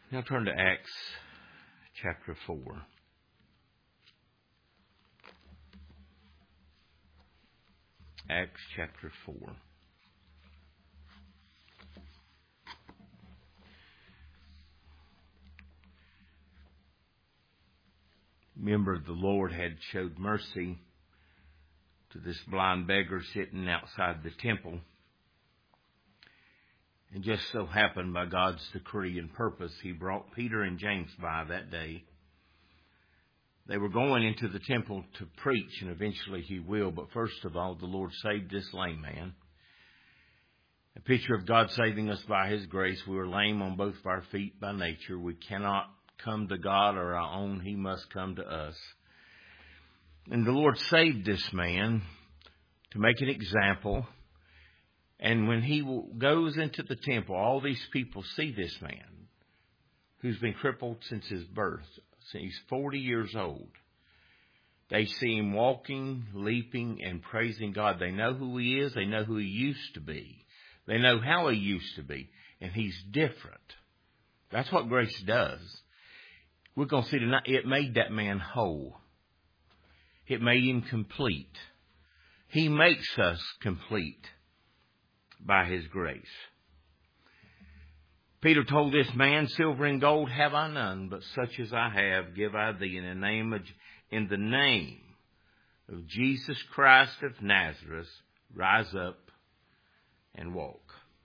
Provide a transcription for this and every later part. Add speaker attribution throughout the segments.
Speaker 1: Now turn to Acts chapter 4. Acts chapter 4. Remember, the Lord had showed mercy to this blind beggar sitting outside the temple. And just so happened, by God's decree and purpose, He brought Peter and James by that day. They were going into the temple to preach, and eventually He will. But first of all, the Lord saved this lame man. A picture of God saving us by His grace. We were lame on both of our feet by nature. We cannot come to God or our own. He must come to us. And the Lord saved this man to make an example. And when he goes into the temple, all these people see this man who's been crippled since his birth. Since he's 40 years old. They see him walking, leaping, and praising God. They know who he is. They know who he used to be. They know how he used to be. And he's different. That's what grace does. We're going to see tonight, it made that man whole. It made him complete. He makes us complete by His grace. Peter told this man, "Silver and gold have I none, but such as I have give I thee. In the name of Jesus Christ of Nazareth, rise up and walk."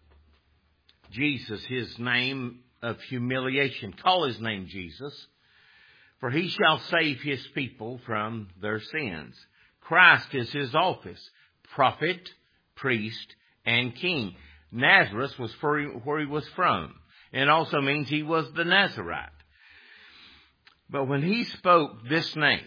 Speaker 1: Jesus, His name of humiliation. Call His name Jesus, for He shall save His people from their sins. Christ is His office, prophet, priest, and king. Nazareth was where He was from. And also means He was the Nazarite. But when He spoke this name,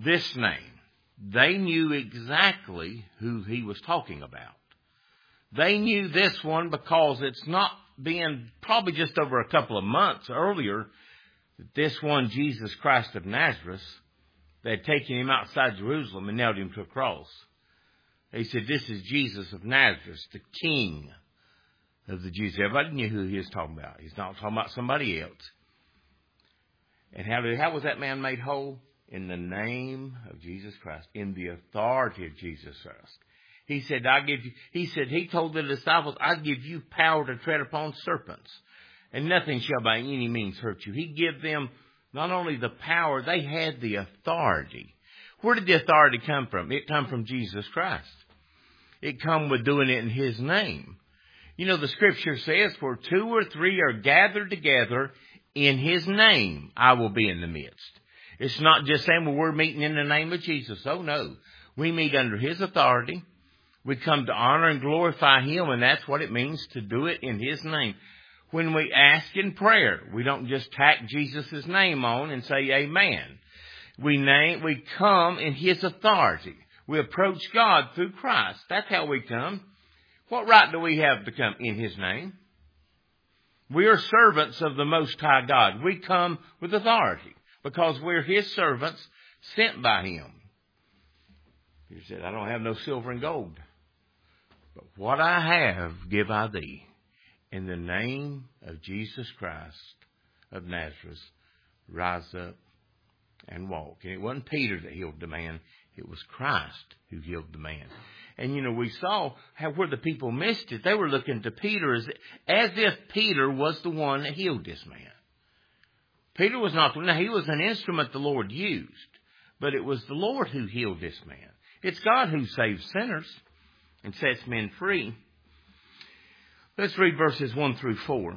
Speaker 1: they knew exactly who He was talking about. They knew this one because it's not been probably just over a couple of months earlier that this one, Jesus Christ of Nazareth, they had taken Him outside Jerusalem and nailed Him to a cross. They said, "This is Jesus of Nazareth, the King of the Jews." Everybody knew who He was talking about. He's not talking about somebody else. And how was that man made whole? In the name of Jesus Christ, in the authority of Jesus Christ. He said, He told the disciples, "I give you power to tread upon serpents, and nothing shall by any means hurt you." He gave them not only the power, they had the authority. Where did the authority come from? It come from Jesus Christ. It come with doing it in His name. You know, the Scripture says, "Where 2 or 3 are gathered together in His name, I will be in the midst." It's not just saying, well, we're meeting in the name of Jesus. Oh, no. We meet under His authority. We come to honor and glorify Him, and that's what it means to do it in His name. When we ask in prayer, we don't just tack Jesus' name on and say amen. We come in His authority. We approach God through Christ. That's how we come. What right do we have to come in His name? We are servants of the Most High God. We come with authority because we're His servants sent by Him. He said, "I don't have no silver and gold, but what I have give I thee. In the name of Jesus Christ of Nazareth, rise up and walk." And it wasn't Peter that healed the man. It was Christ who healed the man. And, you know, we saw where the people missed it. They were looking to Peter as if Peter was the one that healed this man. Peter was not the one. Now, he was an instrument the Lord used. But it was the Lord who healed this man. It's God who saves sinners and sets men free. Let's read verses 1 through 4.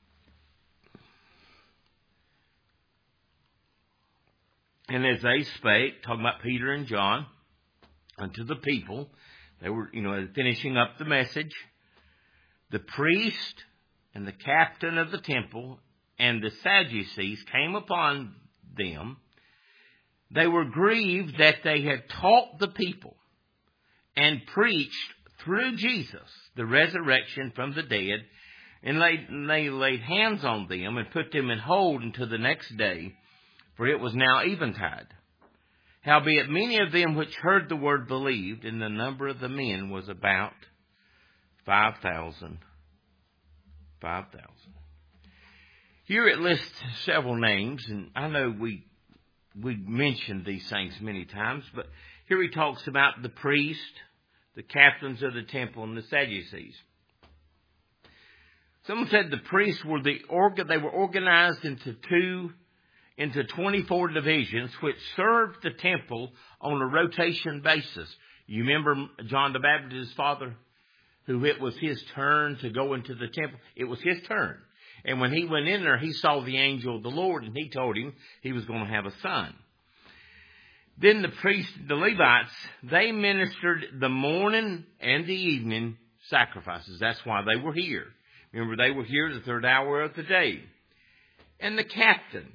Speaker 1: "And as they spake," talking about Peter and John, "unto the people," they were, finishing up the message, "the priest and the captain of the temple and the Sadducees came upon them. They were grieved that they had taught the people and preached through Jesus the resurrection from the dead, and they laid hands on them and put them in hold until the next day, for it was now eventide. Howbeit many of them which heard the word believed, and the number of the men was about 5,000. Here it lists several names, and I know we mentioned these things many times, but here he talks about the priest, the captains of the temple, and the Sadducees. Someone said the priests were they were organized into 24 divisions, which served the temple on a rotation basis. You remember John the Baptist's father, who it was his turn to go into the temple? It was his turn. And when he went in there, he saw the angel of the Lord, and he told him he was going to have a son. Then the priests, the Levites, they ministered the morning and the evening sacrifices. That's why they were here. Remember, they were here the third hour of the day. And the captain,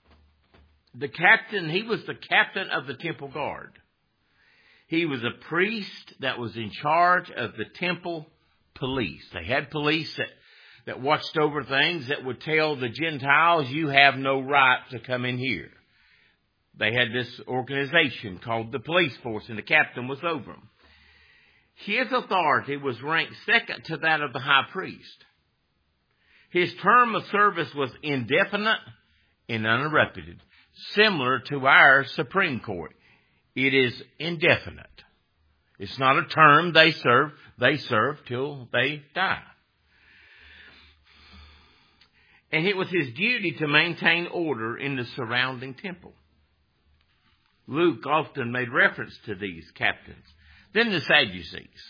Speaker 1: he was the captain of the temple guard. He was a priest that was in charge of the temple police. They had police that watched over things that would tell the Gentiles, you have no right to come in here. They had this organization called the police force, and the captain was over them. His authority was ranked second to that of the high priest. His term of service was indefinite and uninterrupted, similar to our Supreme Court. It is indefinite. It's not a term they serve till they die. And it was his duty to maintain order in the surrounding temple. Luke often made reference to these captains. Then the Sadducees.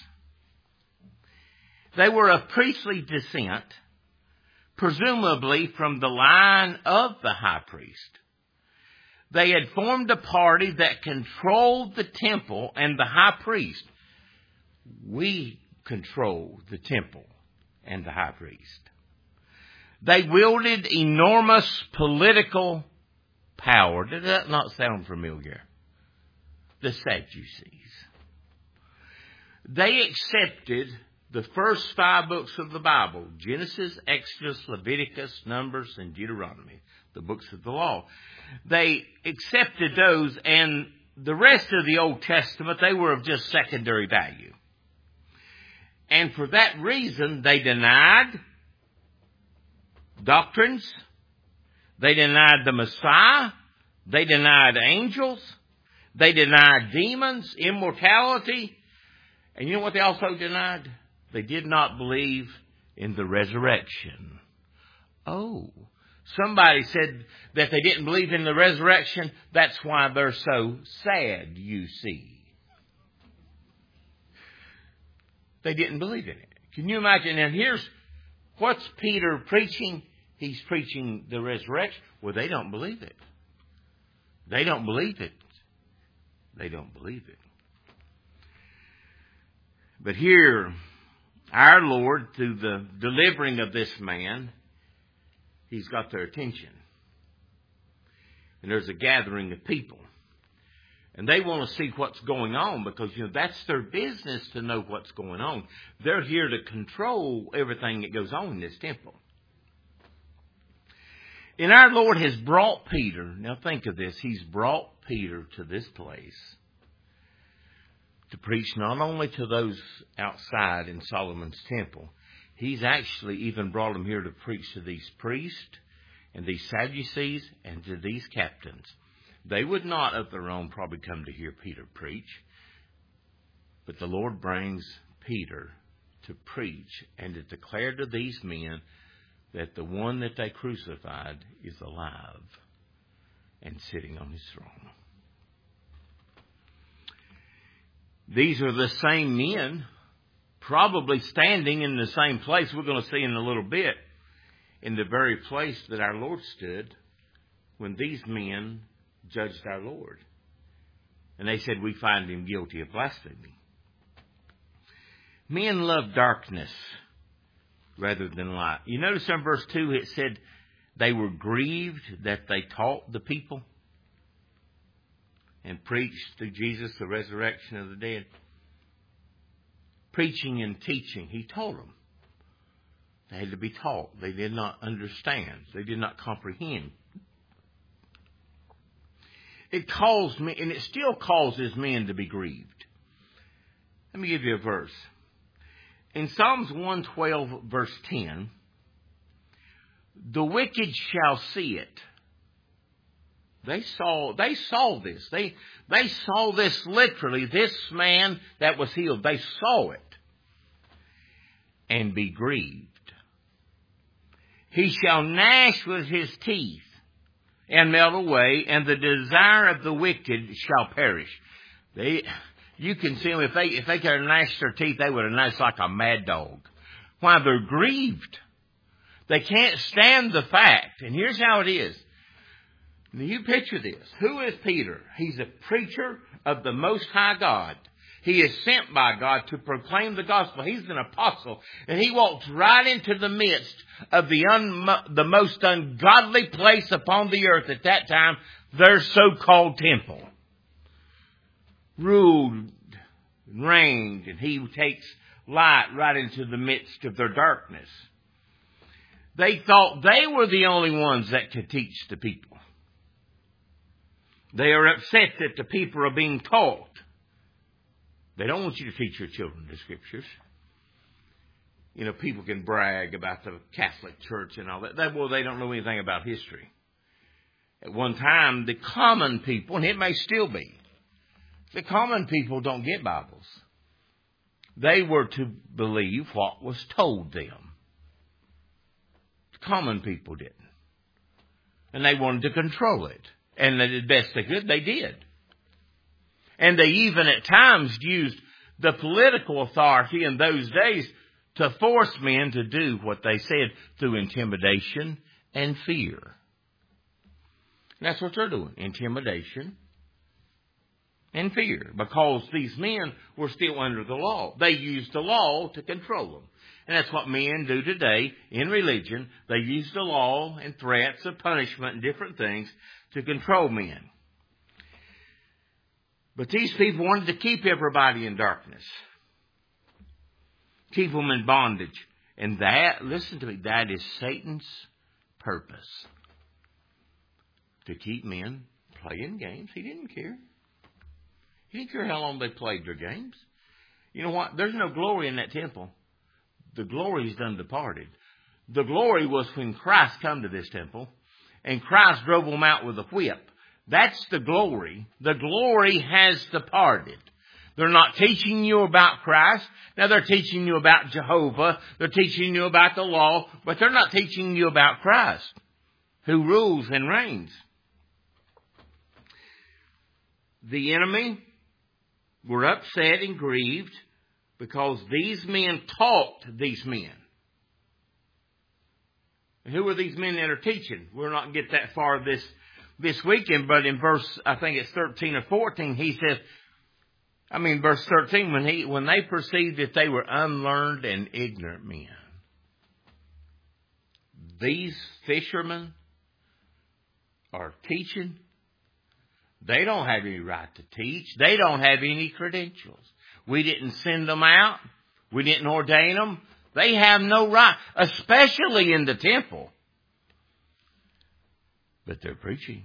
Speaker 1: They were of priestly descent, presumably from the line of the high priest. They had formed a party that controlled the temple and the high priest. We control the temple and the high priest. They wielded enormous political power. Does that not sound familiar? The Sadducees. They accepted the first 5 books of the Bible, Genesis, Exodus, Leviticus, Numbers, and Deuteronomy, the books of the law. They accepted those, and the rest of the Old Testament, they were of just secondary value. And for that reason, they denied doctrines, they denied the Messiah, they denied angels, they denied demons, immortality, and you know what they also denied? They did not believe in the resurrection. Oh, somebody said that they didn't believe in the resurrection. That's why they're so sad, you see. They didn't believe in it. Can you imagine? And here's what's Peter preaching? He's preaching the resurrection. Well, they don't believe it. They don't believe it. They don't believe it. But here, our Lord, through the delivering of this man, He's got their attention. And there's a gathering of people. And they want to see what's going on because, that's their business to know what's going on. They're here to control everything that goes on in this temple. And our Lord has brought Peter. Now think of this. He's brought Peter to this place to preach not only to those outside in Solomon's temple. He's actually even brought him here to preach to these priests and these Sadducees and to these captains. They would not of their own probably come to hear Peter preach. But the Lord brings Peter to preach and to declare to these men that the one that they crucified is alive and sitting on his throne. These are the same men, probably standing in the same place, we're going to see in a little bit, in the very place that our Lord stood when these men judged our Lord. And they said, we find him guilty of blasphemy. Men love darkness rather than light. You notice in verse 2 it said they were grieved that they taught the people and preached through Jesus the resurrection of the dead. Preaching and teaching, he taught them. They had to be taught. They did not understand. They did not comprehend. It caused me, and it still causes men to be grieved. Let me give you a verse. In Psalms 112, verse 10, The wicked shall see it. They saw this. They saw this literally. This man that was healed, they saw it and be grieved. He shall gnash with his teeth and melt away, and the desire of the wicked shall perish. You can see them, if they could have gnashed their teeth, they would have gnashed like a mad dog. Why? They're grieved. They can't stand the fact. And here's how it is. Now you picture this. Who is Peter? He's a preacher of the Most High God. He is sent by God to proclaim the gospel. He's an apostle. And he walks right into the midst of the most ungodly place upon the earth at that time, their so-called temple. Ruled, reigned, and he takes light right into the midst of their darkness. They thought they were the only ones that could teach the people. They are upset that the people are being taught. They don't want you to teach your children the Scriptures. You know, people can brag about the Catholic Church and all that. They don't know anything about history. At one time, the common people, and it may still be, the common people don't get Bibles. They were to believe what was told them. The common people didn't. And they wanted to control it. And they did best they could. They did. And they even at times used the political authority in those days to force men to do what they said through intimidation and fear. And that's what they're doing. Intimidation and fear. Because these men were still under the law. They used the law to control them. And that's what men do today in religion. They use the law and threats of punishment and different things to control men. But these people wanted to keep everybody in darkness. Keep them in bondage. And that, listen to me, that is Satan's purpose. To keep men playing games. He didn't care. He didn't care how long they played their games. You know what? There's no glory in that temple. The glory is done departed. The glory was when Christ come to this temple and Christ drove them out with a whip. That's the glory. The glory has departed. They're not teaching you about Christ. Now they're teaching you about Jehovah. They're teaching you about the law. But they're not teaching you about Christ, who rules and reigns. The enemy were upset and grieved because these men taught these men. And who are these men that are teaching? We'll not get that far this weekend, but in verse, I think it's 13 or 14, he says, verse 13, when they perceived that they were unlearned and ignorant men. These fishermen are teaching. They don't have any right to teach. They don't have any credentials. We didn't send them out. We didn't ordain them. They have no right, especially in the temple. But they're preaching.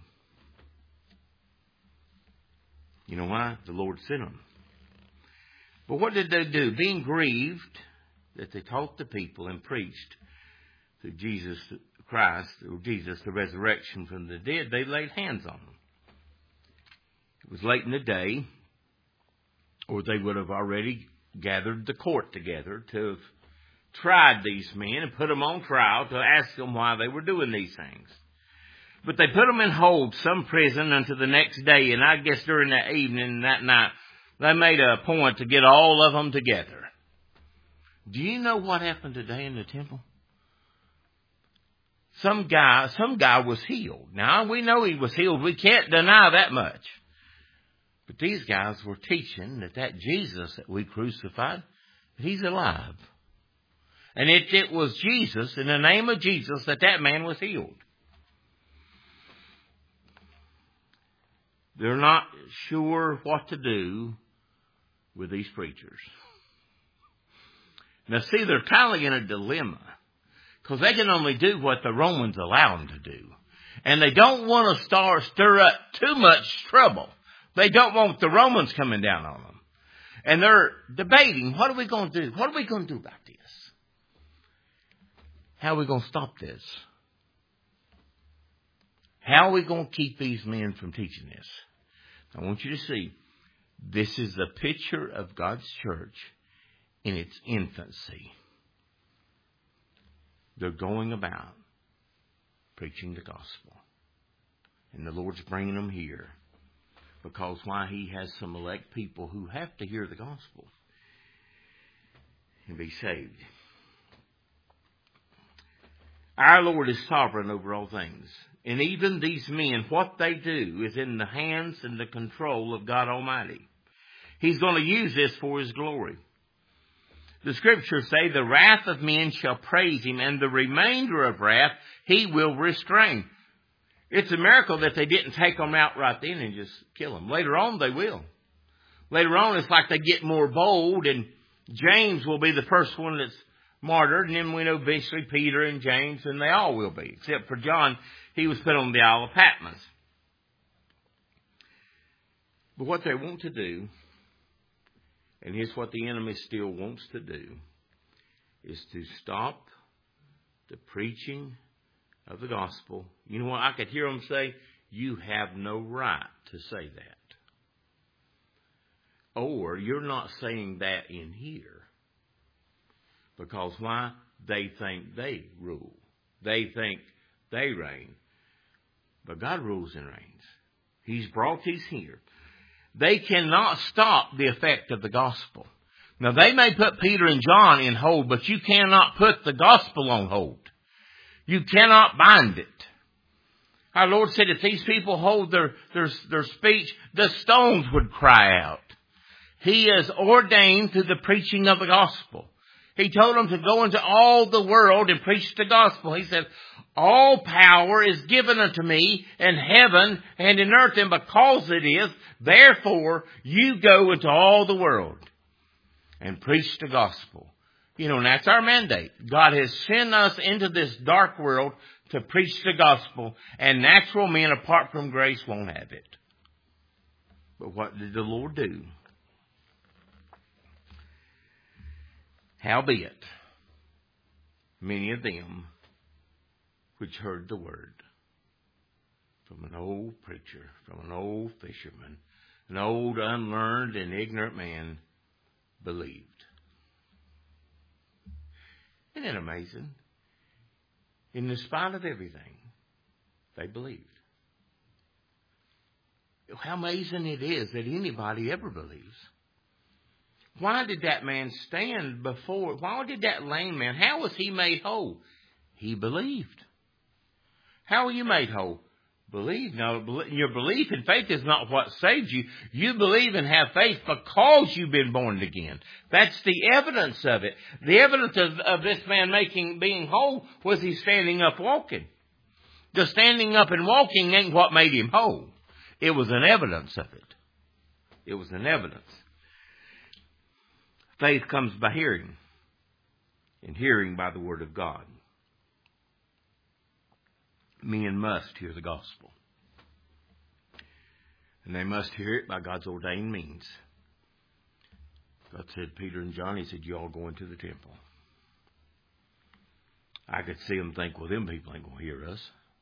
Speaker 1: You know why? The Lord sent them. But what did they do? Being grieved that they taught the people and preached through Jesus Christ, or Jesus, the resurrection from the dead, they laid hands on them. It was late in the day, or they would have already gathered the court together to have tried these men and put them on trial to ask them why they were doing these things. But they put them in hold, some prison, until the next day. And I guess during that evening and that night, they made a point to get all of them together. Do you know what happened today in the temple? Some guy was healed. Now, we know he was healed. We can't deny that much. But these guys were teaching that Jesus that we crucified, he's alive. And it was Jesus, in the name of Jesus, that man was healed. They're not sure what to do with these preachers. Now see, they're kind of in a dilemma. Because they can only do what the Romans allow them to do. And they don't want to stir up too much trouble. They don't want the Romans coming down on them. And they're debating, what are we going to do? What are we going to do about this? How are we going to stop this? How are we going to keep these men from teaching this? I want you to see, this is the picture of God's church in its infancy. They're going about preaching the gospel. And the Lord's bringing them here. Because why? He has some elect people who have to hear the gospel and be saved. Our Lord is sovereign over all things. And even these men, what they do is in the hands and the control of God Almighty. He's going to use this for His glory. The Scriptures say, the wrath of men shall praise Him, and the remainder of wrath He will restrain. It's a miracle that they didn't take them out right then and just kill them. Later on, they will. Later on, it's like they get more bold, and James will be the first one that's martyred, and then we know eventually Peter and James, and they all will be, except for John. He was put on the Isle of Patmos. But what they want to do, and here's what the enemy still wants to do, is to stop the preaching of the gospel. You know what? I could hear them say, you have no right to say that. Or you're not saying that in here. Because why? They think they rule. They think they reign. But God rules and reigns. He's brought these here. They cannot stop the effect of the gospel. Now, they may put Peter and John in hold, but you cannot put the gospel on hold. You cannot bind it. Our Lord said if these people hold their speech, the stones would cry out. He is ordained to the preaching of the gospel. He told them to go into all the world and preach the gospel. He said, all power is given unto me in heaven and in earth, and because it is, therefore you go into all the world and preach the gospel. You know, and that's our mandate. God has sent us into this dark world to preach the gospel, and natural men apart from grace won't have it. But what did the Lord do? Howbeit, many of them which heard the word from an old preacher, from an old fisherman, an old unlearned and ignorant man, believed. Isn't it amazing? In spite of everything, they believed. How amazing it is that anybody ever believes. Why did that man stand before? Why did that lame man? How was he made whole? He believed. How are you made whole? Believe. No, your belief and faith is not what saves you. You believe and have faith because you've been born again. That's the evidence of it. The evidence of this man being whole was he standing up walking. The standing up and walking ain't what made him whole. It was an evidence of it. It was an evidence. Faith comes by hearing, and hearing by the word of God. Men must hear the gospel. And they must hear it by God's ordained means. God said, Peter and John, He said, you all go into the temple. I could see them think, well, them people ain't going to hear us.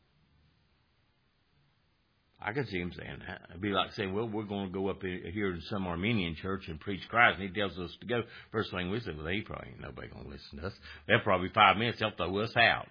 Speaker 1: I could see him saying that. It'd be like saying, well, we're going to go up here in some Armenian church and preach Christ, and He tells us to go. First thing we say, well, they probably ain't nobody going to listen to us. They'll probably 5 minutes, they'll throw us out.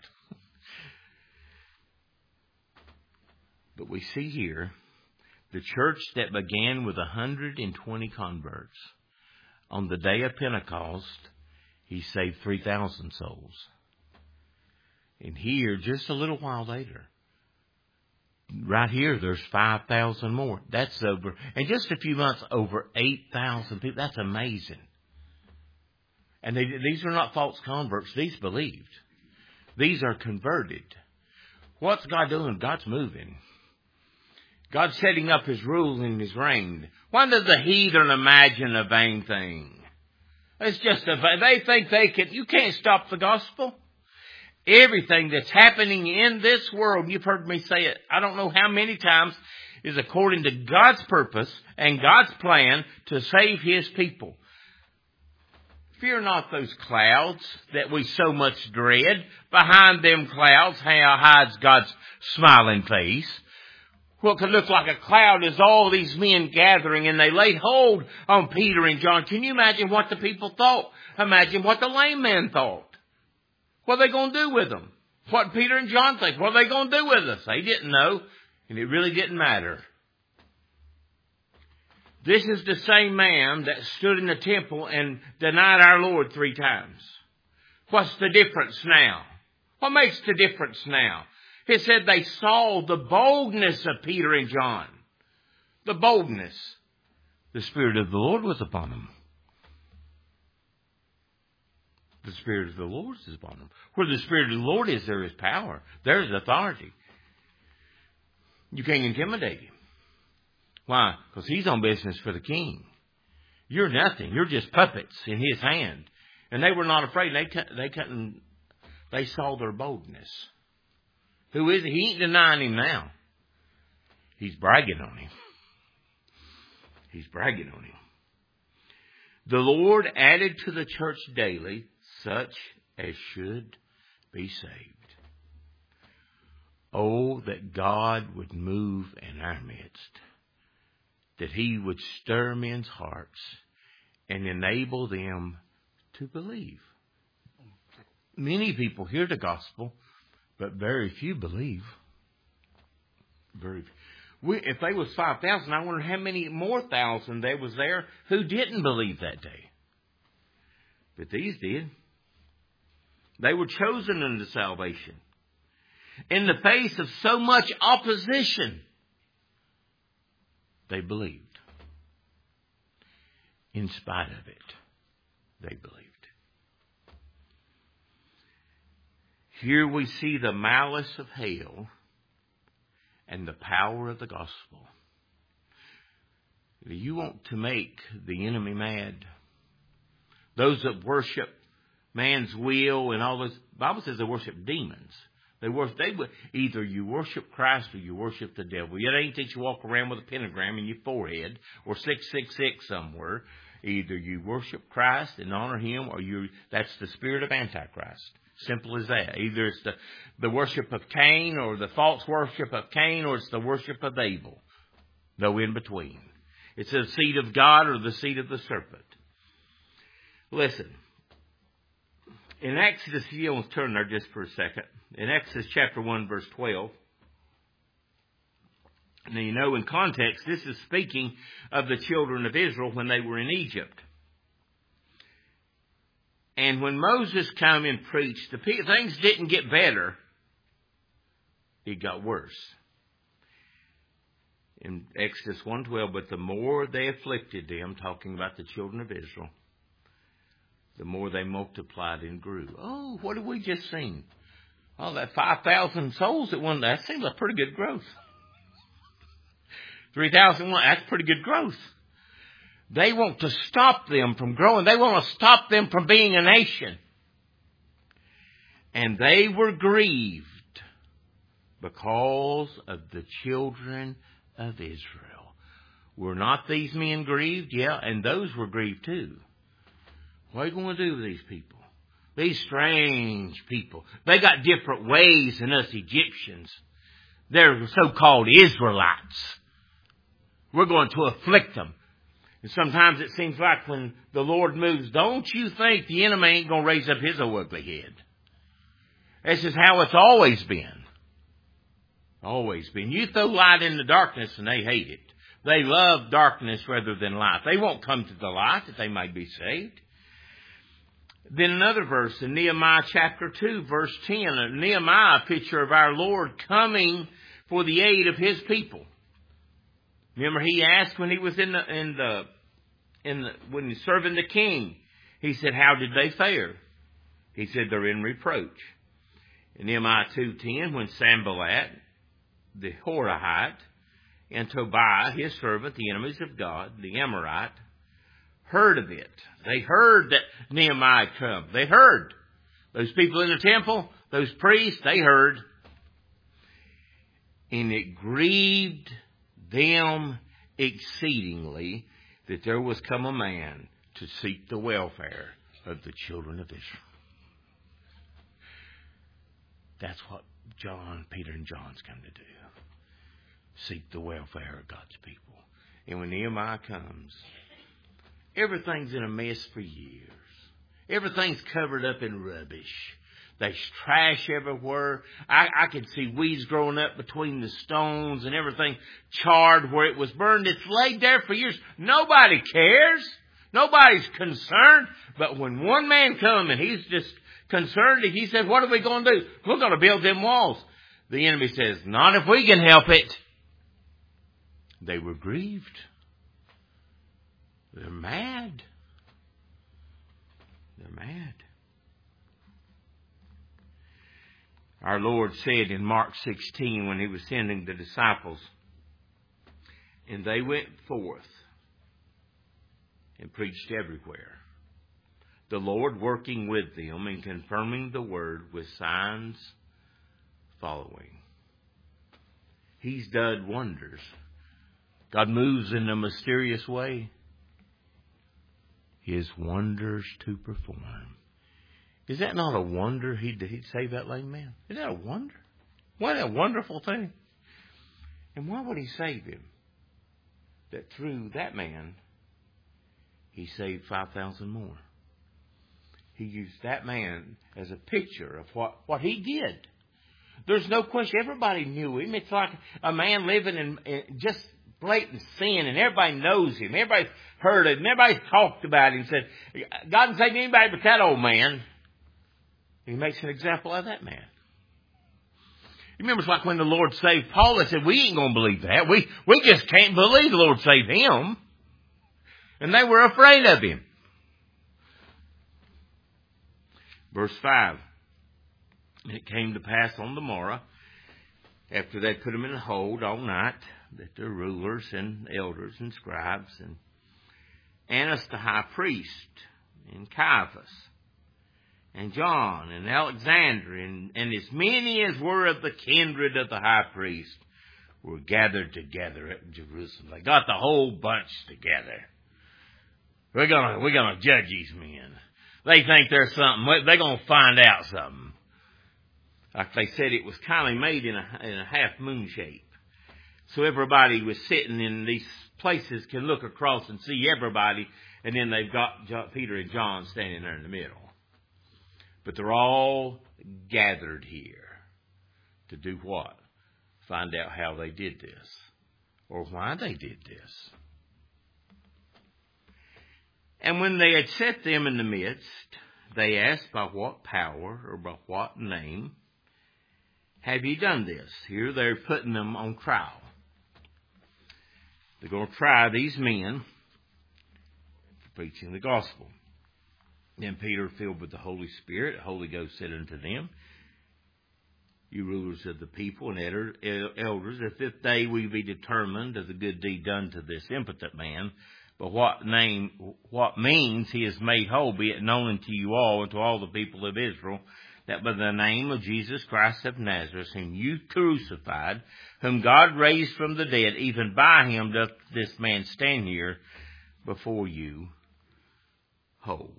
Speaker 1: But we see here, the church that began with 120 converts, on the day of Pentecost, He saved 3,000 souls. And here, just a little while later, right here, there's 5,000 more. That's over, in just a few months, over 8,000 people. That's amazing. And these are not false converts. These believed. These are converted. What's God doing? God's moving. God's setting up His rule and His reign. Why does the heathen imagine a vain thing? It's just they think they can. You can't stop the gospel. Everything that's happening in this world, you've heard me say it, I don't know how many times, is according to God's purpose and God's plan to save His people. Fear not those clouds that we so much dread. Behind them clouds hides God's smiling face. What could look like a cloud is all these men gathering, and they laid hold on Peter and John. Can you imagine what the people thought? Imagine what the lame man thought. What are they going to do with them? What Peter and John think? What are they going to do with us? They didn't know, and it really didn't matter. This is the same man that stood in the temple and denied our Lord 3 times. What's the difference now? What makes the difference now? He said they saw the boldness of Peter and John. The boldness. The Spirit of the Lord was upon them. The Spirit of the Lord is upon them. Where the Spirit of the Lord is, there is power. There is authority. You can't intimidate him. Why? Because he's on business for the king. You're nothing. You're just puppets in his hand. And they were not afraid. They saw their boldness. Who is he? He ain't denying him now. He's bragging on him. He's bragging on him. The Lord added to the church daily such as should be saved. Oh, that God would move in our midst. That he would stir men's hearts and enable them to believe. Many people hear the gospel, but very few believe. Very few. If they was 5,000, I wonder how many more thousand there was there who didn't believe that day. But these did. They were chosen unto salvation. In the face of so much opposition, they believed. In spite of it, they believed. Here we see the malice of hell and the power of the gospel. You want to make the enemy mad. Those that worship man's will and all this, the Bible says they worship demons. Either you worship Christ or you worship the devil. It ain't that you walk around with a pentagram in your forehead or 666 somewhere. Either you worship Christ and honor him, or that's the spirit of Antichrist. Simple as that. Either it's the worship of Cain, or the false worship of Cain, or it's the worship of Abel. No in between. It's the seed of God or the seed of the serpent. Listen. In Exodus, you want to turn there just for a second. In Exodus chapter 1, verse 12. Now, in context, this is speaking of the children of Israel when they were in Egypt. And when Moses came and preached, things didn't get better. It got worse. In Exodus 1:12, but the more they afflicted them, talking about the children of Israel, the more they multiplied and grew. Oh, what have we just seen? Oh, that 5,000 souls that seems like pretty good growth. 3,000, that's pretty good growth. They want to stop them from growing. They want to stop them from being a nation. And they were grieved because of the children of Israel. Were not these men grieved? Yeah, and those were grieved too. What are you going to do with these people? These strange people. They got different ways than us Egyptians. They're so-called Israelites. We're going to afflict them. And sometimes it seems like when the Lord moves, don't you think the enemy ain't going to raise up his old ugly head? This is how it's always been. Always been. You throw light in the darkness and they hate it. They love darkness rather than light. They won't come to the light that they might be saved. Then another verse in Nehemiah chapter 2, verse 10. Nehemiah, a picture of our Lord coming for the aid of his people. Remember, he asked when he was when he was serving the king. He said, "How did they fare?" He said, "They're in reproach." In Nehemiah 2:10, when Sanballat, the Horahite, and Tobiah, his servant, the enemies of God, the Amorite, heard of it. They heard that Nehemiah had come. They heard. Those people in the temple, those priests, they heard. And it grieved them exceedingly that there was come a man to seek the welfare of the children of Israel. That's what Peter and John's come to do. Seek the welfare of God's people. And when Nehemiah comes, everything's in a mess for years. Everything's covered up in rubbish. There's trash everywhere. I could see weeds growing up between the stones and everything charred where it was burned. It's laid there for years. Nobody cares. Nobody's concerned. But when one man comes and he's just concerned, he says, what are we going to do? We're going to build them walls. The enemy says, not if we can help it. They were grieved. They're mad. They're mad. Our Lord said in Mark 16 when he was sending the disciples, and they went forth and preached everywhere, the Lord working with them and confirming the word with signs following. He's done wonders. God moves in a mysterious way. His wonders to perform. Is that not a wonder he'd save that lame man? Is that a wonder? What a wonderful thing. And why would he save him? That through that man, he saved 5,000 more. He used that man as a picture of what he did. There's no question. Everybody knew him. It's like a man living in just blatant sin, and everybody knows him. Everybody heard it, and everybody talked about him. Said, God didn't save anybody but that old man. He makes an example of that man. You remember, it's like when the Lord saved Paul, they said, we ain't going to believe that. We just can't believe the Lord saved him. And they were afraid of him. Verse 5. And it came to pass on the morrow, after they put him in a hold all night, that the rulers and elders and scribes and Annas the high priest and Caiaphas and John and Alexander and as many as were of the kindred of the high priest were gathered together at Jerusalem. They got the whole bunch together. We're gonna judge these men. They think there's something. They're gonna find out something. Like they said, it was kind of made in a half moon shape. So everybody was sitting in these places can look across and see everybody, and then they've got Peter and John standing there in the middle. But they're all gathered here to do what? Find out how they did this, or why they did this. And when they had set them in the midst, they asked, by what power or by what name have ye done this? Here they're putting them on trial. They're going to try these men for preaching the gospel. Then Peter, filled with the Holy Spirit, the Holy Ghost said unto them, you rulers of the people and elders, if they will be determined of the good deed done to this impotent man, but what means he is made whole, be it known unto you all and to all the people of Israel, that by the name of Jesus Christ of Nazareth, whom you crucified, whom God raised from the dead, even by him doth this man stand here before you whole.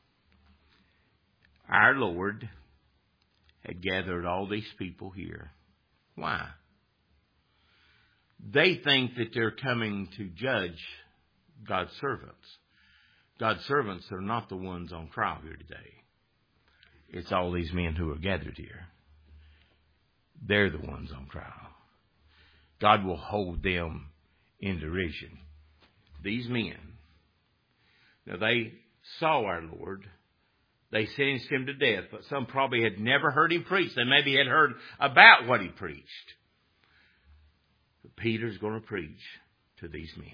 Speaker 1: Our Lord had gathered all these people here. Why? They think that they're coming to judge God's servants. God's servants are not the ones on trial here today. It's all these men who are gathered here. They're the ones on trial. God will hold them in derision. These men, now they saw our Lord. They sentenced him to death, but some probably had never heard him preach. They maybe had heard about what he preached. But Peter's going to preach to these men.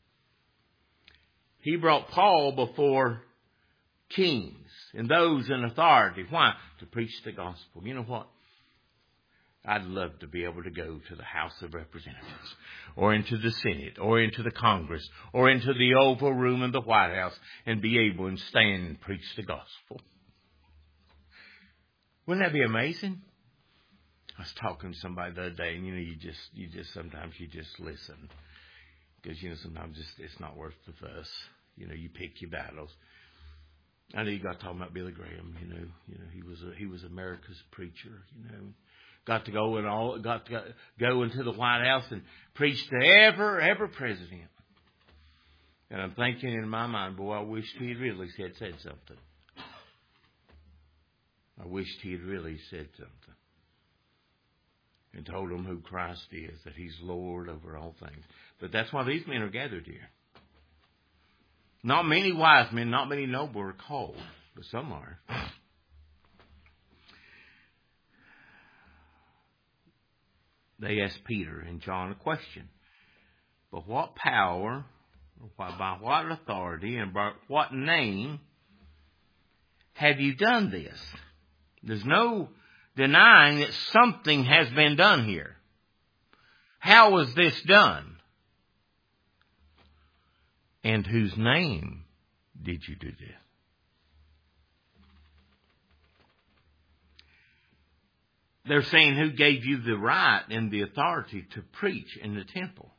Speaker 1: He brought Paul before kings and those in authority. Why? To preach the gospel. You know what? I'd love to be able to go to the House of Representatives or into the Senate or into the Congress or into the Oval Room in the White House and be able to stand and preach the gospel. Wouldn't that be amazing? I was talking to somebody the other day, and you just sometimes you just listen because sometimes it's not worth the fuss. You pick your battles. I know you got talking about Billy Graham. He was America's preacher. Got to go go into the White House and preach to every president. And I'm thinking in my mind, boy, I wished he really had said something. I wished he had really said something and told them who Christ is, that He's Lord over all things. But that's why these men are gathered here. Not many wise men, not many noble are called, but some are. They asked Peter and John a question. But what power, by what authority, and by what name have you done this? There's no denying that something has been done here. How was this done? And whose name did you do this? They're saying, who gave you the right and the authority to preach in the temple?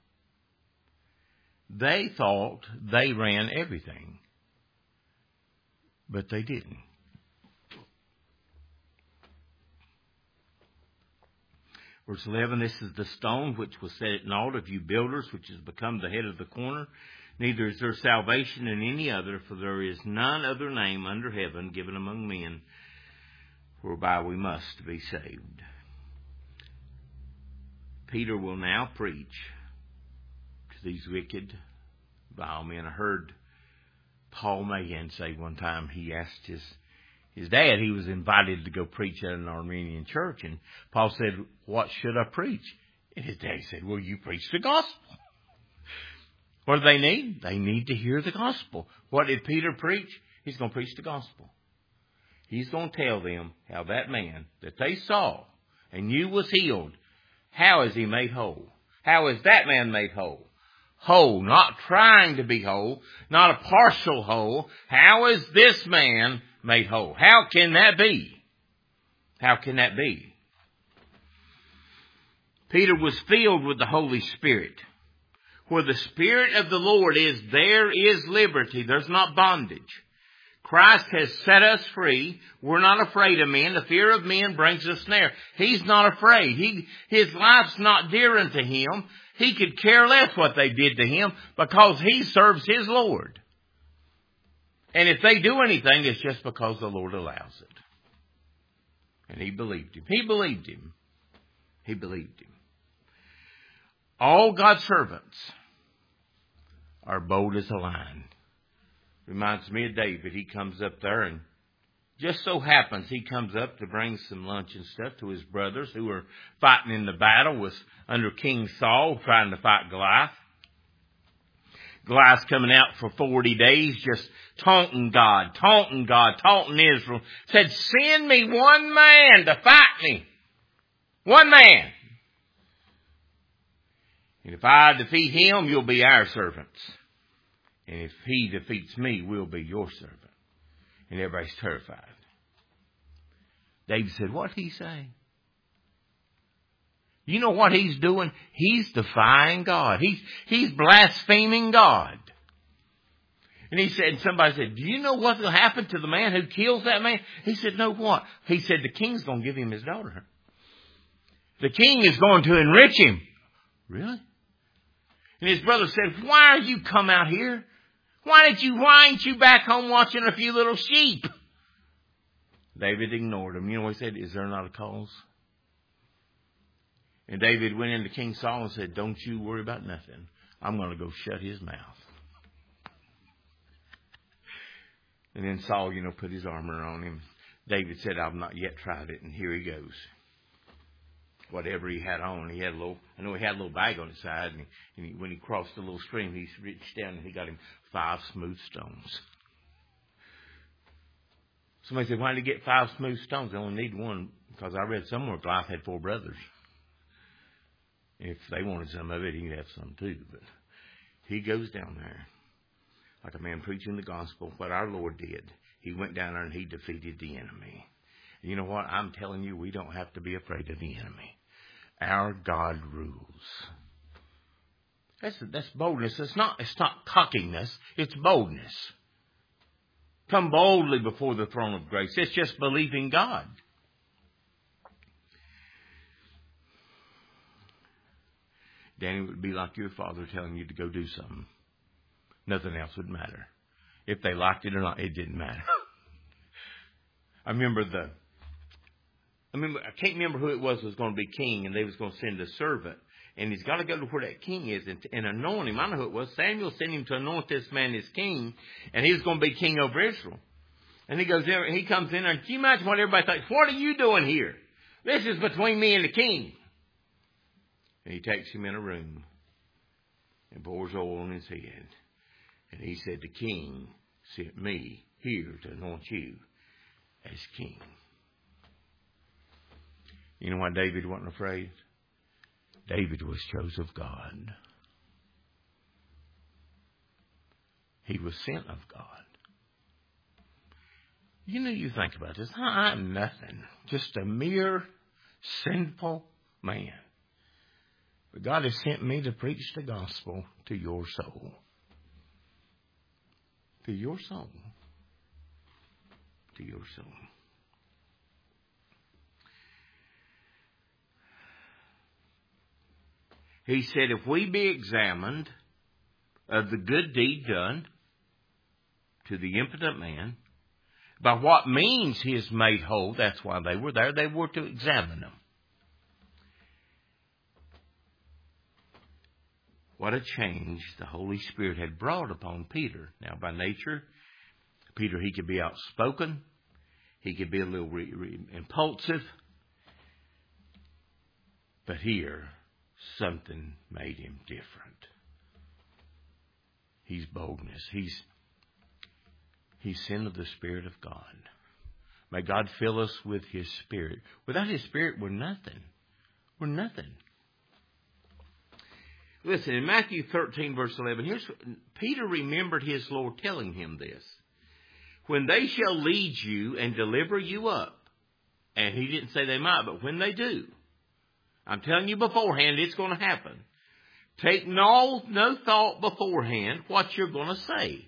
Speaker 1: They thought they ran everything, but they didn't. Verse 11, this is the stone which was set at naught of you builders, which has become the head of the corner. Neither is there salvation in any other, for there is none other name under heaven given among men whereby we must be saved. Peter will now preach to these wicked, vile men. I heard Paul Mahan say one time, he asked his dad, he was invited to go preach at an Armenian church, and Paul said, what should I preach? And his dad said, well, you preach the gospel. What do they need? They need to hear the gospel. What did Peter preach? He's going to preach the gospel. He's going to tell them how that man that they saw and knew was healed, how is he made whole? How is that man made whole? Whole, not trying to be whole, not a partial whole. How is this man made whole? How can that be? How can that be? Peter was filled with the Holy Spirit. Where the Spirit of the Lord is, there is liberty. There's not bondage. Christ has set us free. We're not afraid of men. The fear of men brings a snare. He's not afraid. His life's not dear unto him. He could care less what they did to him because he serves his Lord. And if they do anything, it's just because the Lord allows it. And he believed him. He believed him. He believed him. All God's servants are bold as a lion. Reminds me of David. He comes up there and just so happens he comes up to bring some lunch and stuff to his brothers who were fighting in the battle was under King Saul trying to fight Goliath. Goliath's coming out for 40 days just taunting God, taunting Israel. Said, send me one man to fight me. One man. And if I defeat him, you'll be our servants. And if he defeats me, we'll be your servant. And everybody's terrified. David said, what'd he say? You know what he's doing? He's defying God. He's blaspheming God. And he said, somebody said, do you know what will happen to the man who kills that man? He said, no, what? He said, the king's going to give him his daughter. The king is going to enrich him. Really? And his brother said, why are you come out here? Why ain't you back home watching a few little sheep? David ignored him. You know what he said? Is there not a cause? And David went into King Saul and said, don't you worry about nothing. I'm going to go shut his mouth. And then Saul, put his armor on him. David said, I've not yet tried it. And here he goes. Whatever he had on, he had a little bag on his side. And when he crossed the little stream, he reached down and he got him 5 smooth stones. Somebody said, why did he get 5 smooth stones? I only need one because I read somewhere Goliath had 4 brothers. If they wanted some of it, he could have some too. But he goes down there like a man preaching the gospel. What our Lord did, he went down there and he defeated the enemy. And you know what? I'm telling you, we don't have to be afraid of the enemy. Our God rules. That's boldness. It's not cockiness. It's boldness. Come boldly before the throne of grace. It's just believing God. Danny would be like your father telling you to go do something. Nothing else would matter. If they liked it or not, it didn't matter. I can't remember who it was going to be king, and they was going to send a servant. And he's got to go to where that king is and anoint him. I know who it was. Samuel sent him to anoint this man as king, and he was going to be king over Israel. And he goes there, and he comes in there, and can you imagine what everybody thinks? What are you doing here? This is between me and the king. And he takes him in a room and pours oil on his head. And he said, the king sent me here to anoint you as king. You know why David wasn't afraid? David was chosen of God. He was sent of God. You think about this. I'm nothing. Just a mere sinful man. But God has sent me to preach the gospel to your soul. To your soul. To your soul. He said, if we be examined of the good deed done to the impotent man, by what means he is made whole, that's why they were there. They were to examine him. What a change the Holy Spirit had brought upon Peter. Now, by nature, Peter, he could be outspoken. He could be a little impulsive. But here, something made him different. He's boldness. He's sin of the Spirit of God. May God fill us with His Spirit. Without His Spirit, we're nothing. We're nothing. Listen, in Matthew 13, verse 11, Peter remembered his Lord telling him this. When they shall lead you and deliver you up, and he didn't say they might, but when they do, I'm telling you beforehand, it's going to happen. Take no thought beforehand what you're going to say.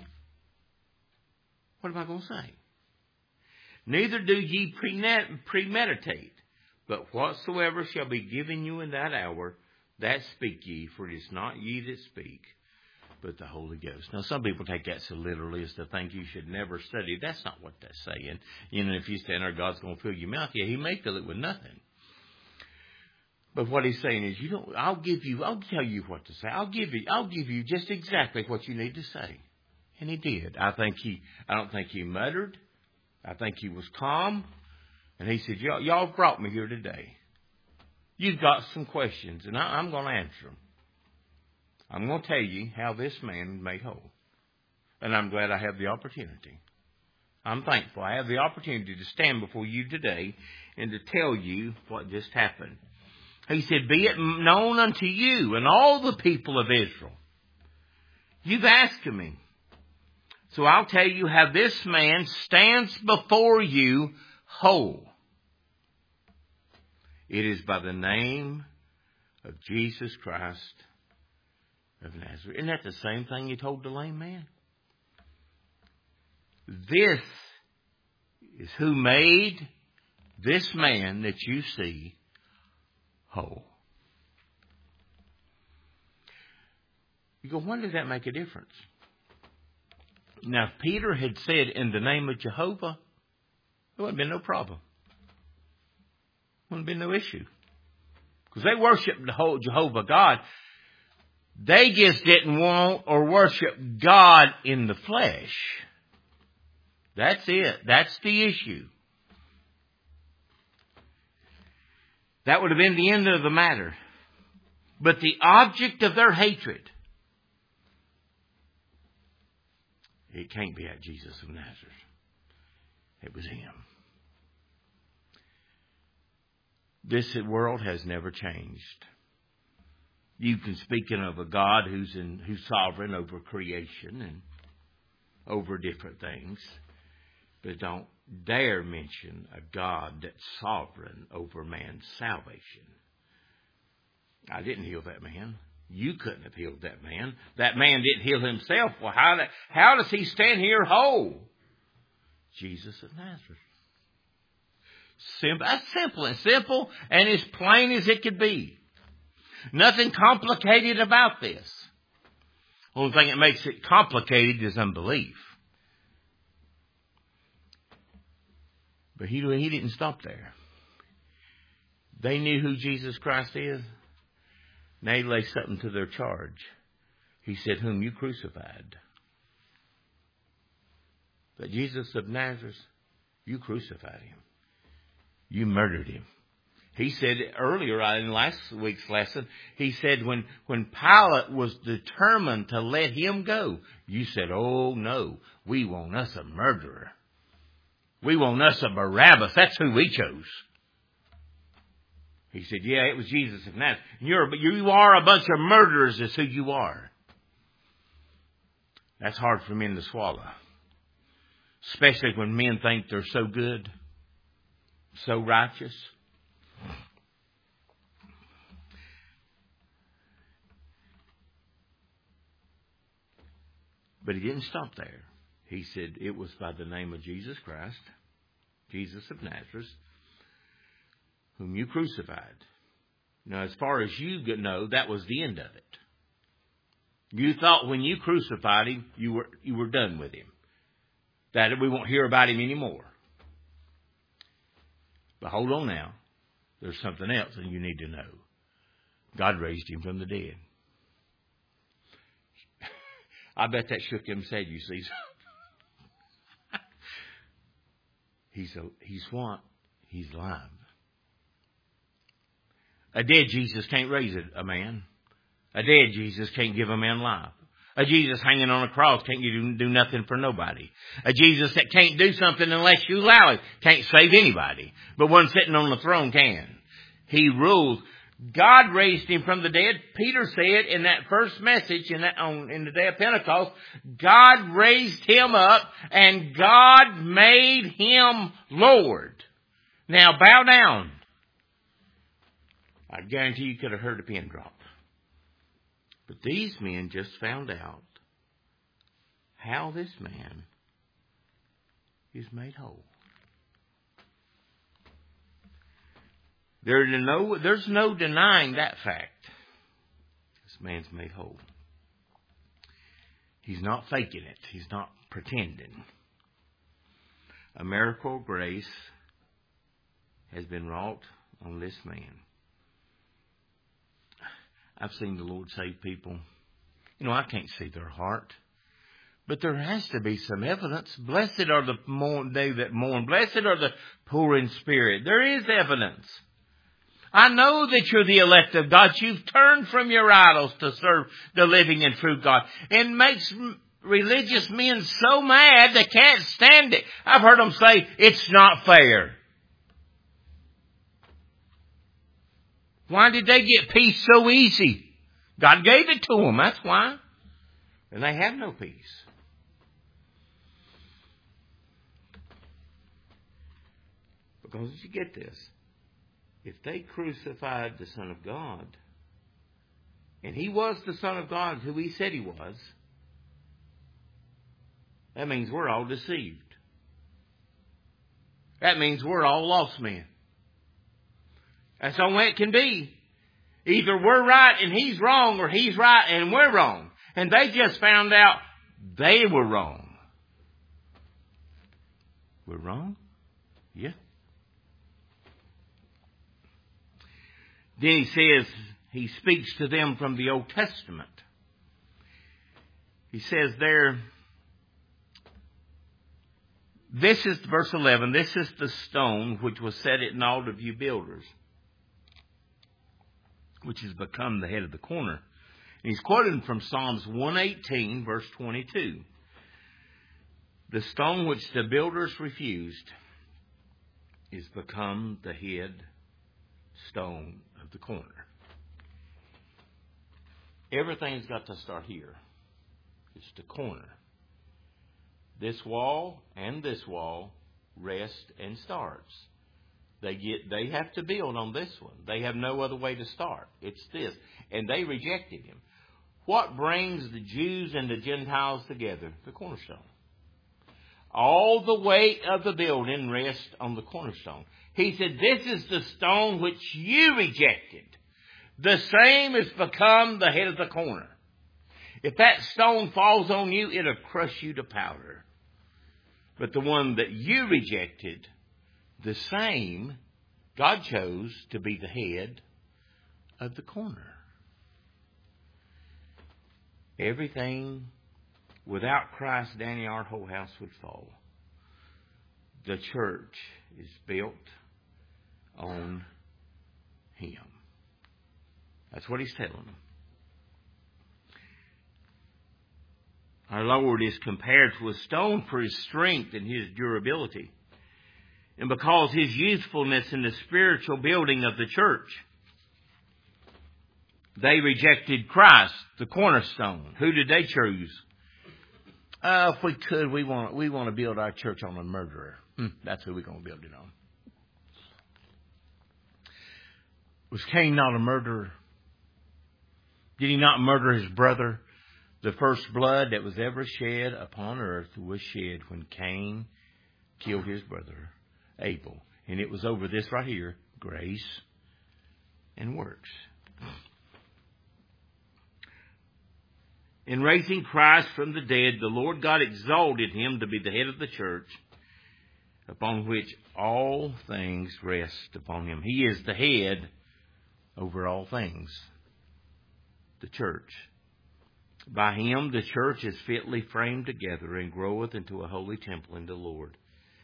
Speaker 1: What am I going to say? Neither do ye premeditate, but whatsoever shall be given you in that hour, that speak ye, for it is not ye that speak, but the Holy Ghost. Now, some people take that so literally as to think you should never study. That's not what that's saying. If you stand there, God's going to fill your mouth. Yeah, He may fill it with nothing. But what He's saying is, I'll tell you what to say. I'll give you just exactly what you need to say. And He did. I don't think He muttered. I think He was calm. And He said, y'all brought me here today. You've got some questions, and I'm going to answer them. I'm going to tell you how this man made whole. And I'm glad I have the opportunity. I'm thankful I have the opportunity to stand before you today and to tell you what just happened. He said, be it known unto you and all the people of Israel. You've asked me. So I'll tell you how this man stands before you whole. It is by the name of Jesus Christ of Nazareth. Isn't that the same thing He told the lame man? This is who made this man that you see whole. You go, when does that make a difference? Now, if Peter had said in the name of Jehovah, there wouldn't have been no problem. Wouldn't have been no issue. Because they worshiped the whole Jehovah God. They just didn't want or worship God in the flesh. That's it. That's the issue. That would have been the end of the matter. But the object of their hatred, it can't be at Jesus of Nazareth. It was Him. This world has never changed. You can speak of a God who's sovereign over creation and over different things, but don't dare mention a God that's sovereign over man's salvation. I didn't heal that man. You couldn't have healed that man. That man didn't heal himself. Well, how does he stand here whole? Jesus of Nazareth. Simple and as plain as it could be. Nothing complicated about this. The only thing that makes it complicated is unbelief. But he didn't stop there. They knew who Jesus Christ is. Now he laid something to their charge. He said, whom you crucified. But Jesus of Nazareth, you crucified him. You murdered him. He said earlier in last week's lesson, he said when Pilate was determined to let him go, you said, oh no, we want us a murderer. We want us a Barabbas. That's who we chose. He said, yeah, it was Jesus of Nazareth. You are a bunch of murderers is who you are. That's hard for men to swallow. Especially when men think they're so good, so righteous. But he didn't stop there. He said it was by the name of Jesus Christ, Jesus of Nazareth, whom you crucified. Now, as far as you know, that was the end of it. You thought when you crucified him, you were done with him. That we won't hear about him anymore. But hold on now. There's something else that you need to know. God raised him from the dead. I bet that shook him said, you see. He's what? He's alive. A dead Jesus can't raise a man. A dead Jesus can't give a man life. A Jesus hanging on a cross can't do nothing for nobody. A Jesus that can't do something unless you allow it can't save anybody. But one sitting on the throne can. He rules. God raised him from the dead. Peter said in that first message in the day of Pentecost, God raised him up and God made him Lord. Now bow down. I guarantee you could have heard a pin drop. But these men just found out how this man is made whole. There's no denying that fact. This man's made whole. He's not faking it. He's not pretending. A miracle of grace has been wrought on this man. I've seen the Lord save people. You know, I can't see their heart. But there has to be some evidence. Blessed are they that mourn. Blessed are the poor in spirit. There is evidence. I know that you're the elect of God. You've turned from your idols to serve the living and true God. It makes religious men so mad they can't stand it. I've heard them say, it's not fair. Why did they get peace so easy? God gave it to them, that's why. And they have no peace. Because you get this. If they crucified the Son of God, and he was the Son of God who he said he was, that means we're all deceived. That means we're all lost men. That's the only way it can be. Either we're right and he's wrong, or he's right and we're wrong. And they just found out they were wrong. We're wrong? Yeah. Then he says, he speaks to them from the Old Testament. He says there, this is verse 11, this is the stone which was set at naught of you builders, which has become the head of the corner. And he's quoting from Psalms 118, verse 22. The stone which the builders refused is become the head stone of the corner. Everything's got to start here. It's the corner. This wall and this wall rest and starts. They have to build on this one. They have no other way to start. It's this. And they rejected him. What brings the Jews and the Gentiles together? The cornerstone. all the weight of the building rests on the cornerstone. He said, this is the stone which you rejected. The same has become the head of the corner. If that stone falls on you, it'll crush you to powder. But the one that you rejected, the same, God chose to be the head of the corner. Everything without Christ, Danny, our whole house would fall. The church is built on Him. That's what He's telling them. Our Lord is compared to a stone for His strength and His durability, and because His usefulness in the spiritual building of the church. They rejected Christ, the cornerstone. Who did they choose? If we could, we want to build our church on a murderer. That's who we're going to build it on. Was Cain not a murderer? Did he not murder his brother? The first blood that was ever shed upon earth was shed when Cain killed his brother Abel. And it was over this right here, grace and works. In raising Christ from the dead, the Lord God exalted Him to be the head of the church, upon which all things rest upon Him. He is the head over all things, the church. By Him the church is fitly framed together and groweth into a holy temple in the Lord.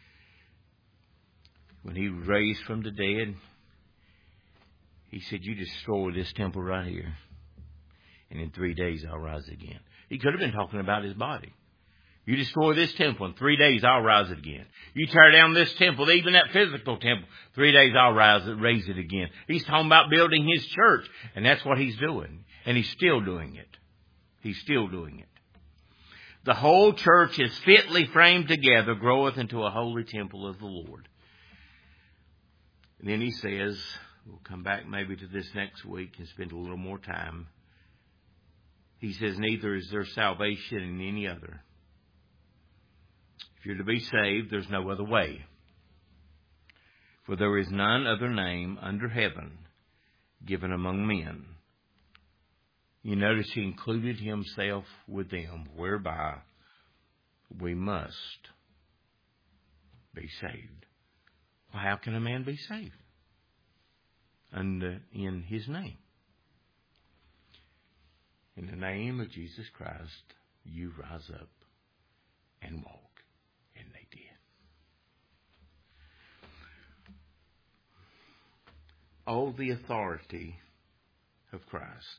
Speaker 1: When He was raised from the dead, He said, you destroy this temple right here, and in 3 days I'll rise again. He could have been talking about His body. You destroy this temple, in 3 days I'll rise it again. You tear down this temple, even that physical temple, 3 days I'll raise it again. He's talking about building His church, and that's what He's doing. And He's still doing it. He's still doing it. The whole church is fitly framed together, groweth into a holy temple of the Lord. And then He says, we'll come back maybe to this next week and spend a little more time. He says, neither is there salvation in any other. If you're to be saved, there's no other way. For there is none other name under heaven given among men. You notice He included Himself with them, whereby we must be saved. Well, how can a man be saved? In His name. In the name of Jesus Christ, you rise up and walk. And they did. All the authority of Christ.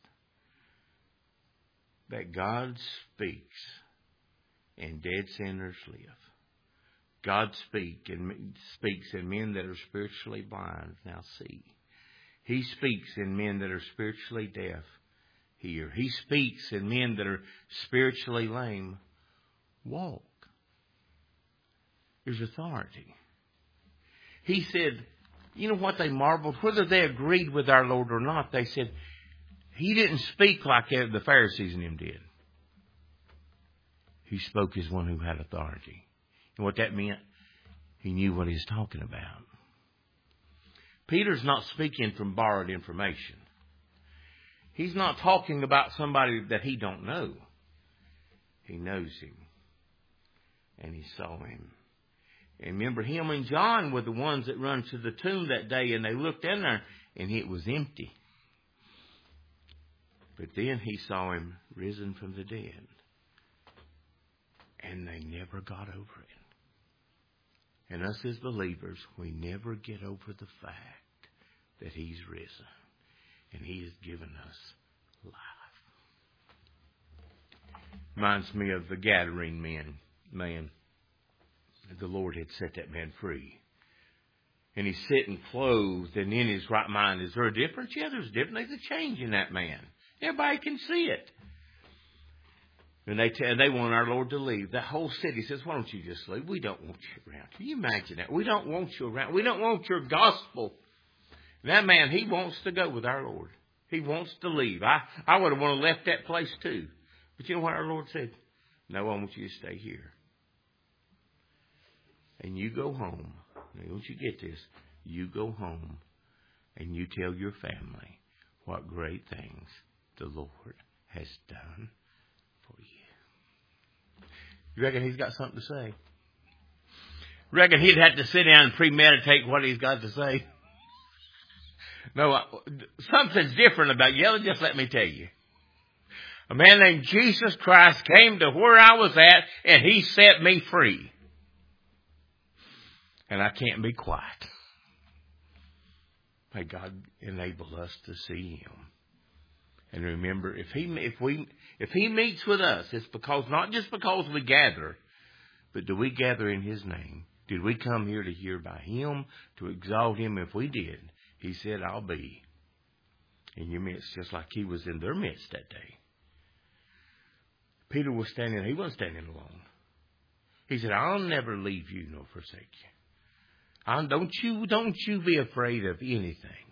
Speaker 1: That God speaks and dead sinners live. God speaks and men that are spiritually blind now see. He speaks in men that are spiritually deaf hear. He speaks in men that are spiritually lame walk. There's authority. He said, you know what they marveled? Whether they agreed with our Lord or not, they said, He didn't speak like the Pharisees and them did. He spoke as one who had authority. And what that meant, He knew what He was talking about. Peter's not speaking from borrowed information. He's not talking about somebody that he don't know. He knows Him. And he saw Him. And remember, him and John were the ones that run to the tomb that day, and they looked in there, and it was empty. But then he saw Him risen from the dead. And they never got over it. And us as believers, we never get over the fact that He's risen. And He has given us life. Reminds me of the Gadarene man. The Lord had set that man free. And he's sitting clothed and in his right mind. Is there a difference? Yeah, there's a difference. There's a change in that man. Everybody can see it. And they want our Lord to leave. That whole city says, why don't you just leave? We don't want you around. Can you imagine that? We don't want you around. We don't want your gospel. And that man, he wants to go with our Lord. He wants to leave. I would have wanted to left that place too. But you know what our Lord said? No, I want you to stay here. And you go home. Now, don't you get this? You go home and you tell your family what great things the Lord has done for you. You reckon he's got something to say? Reckon he'd have to sit down and premeditate what he's got to say? No, something's different about you. Just let me tell you. A man named Jesus Christ came to where I was at, and he set me free. And I can't be quiet. May God enable us to see him. And remember, if he meets with us, it's because not just because we gather, but do we gather in his name? Did we come here to hear about him, to exalt him? If we did, he said, I'll be in your midst, just like he was in their midst that day. Peter was standing, he wasn't standing alone. He said, I'll never leave you nor forsake you. Don't you be afraid of anything.